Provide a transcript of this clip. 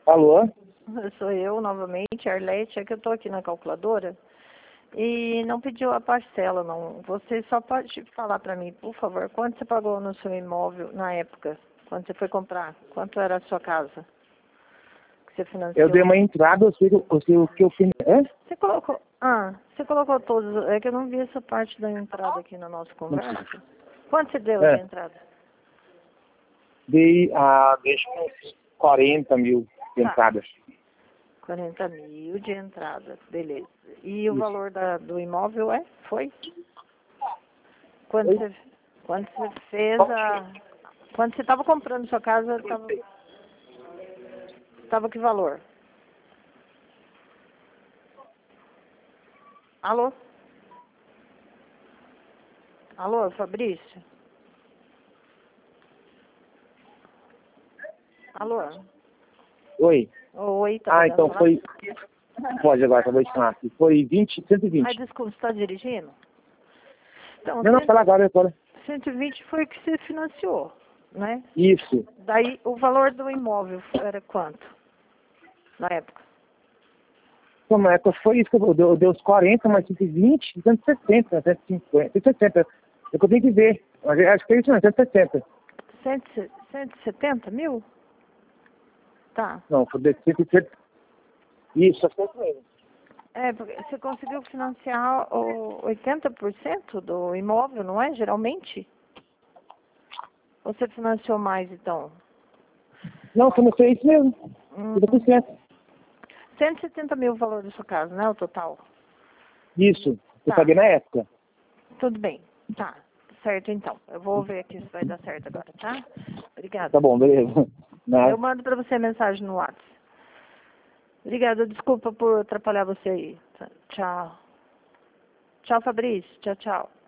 Alô? Sou eu novamente, Arlete, é que eu estou aqui na calculadora e não pediu a parcela, não. Você só pode falar para mim, por favor, quanto você pagou no seu imóvel na época, quando você foi comprar? Quanto era a sua casa que você financiou? Eu dei uma entrada, eu sei o que eu fiz. Você colocou todos, é que eu não vi essa parte da entrada aqui na nossa conversa. Quanto você deu de entrada? Dei, deixa uns 40 mil de entradas. 40 mil de entrada, beleza. E o valor do imóvel foi? Quando você fez quando você estava comprando sua casa, estava que valor? Alô? Alô, Fabrício? Alô? Oi. Oi, tá podendo então falar? foi... Pode agora, acabou de falar. Foi 120. Ai, desculpa, você está dirigindo? Então, Não, fala agora. 120 foi o que você financiou, né? Isso. Daí, o valor do imóvel era quanto? Na época? Na época foi isso que eu dei os 40, mais 120, 160, 150, 160. É que eu tenho que ver. Mas acho que é isso, não, 160. 170 mil? Tá. Não, foi de 160. Isso, acho que é isso mesmo. Porque você conseguiu financiar o 80% do imóvel, não é? Geralmente? Ou você financiou mais, então? Não, foi isso mesmo. 100%. 170 mil o valor da sua casa, né? O total? Isso. Eu paguei na época. Tudo bem. Tá. Certo, então. Eu vou ver aqui se vai dar certo agora, tá? Obrigada. Tá bom, beleza. Eu mando pra você mensagem no WhatsApp. Obrigada. Desculpa por atrapalhar você aí. Tchau. Tchau, Fabrício. Tchau, tchau.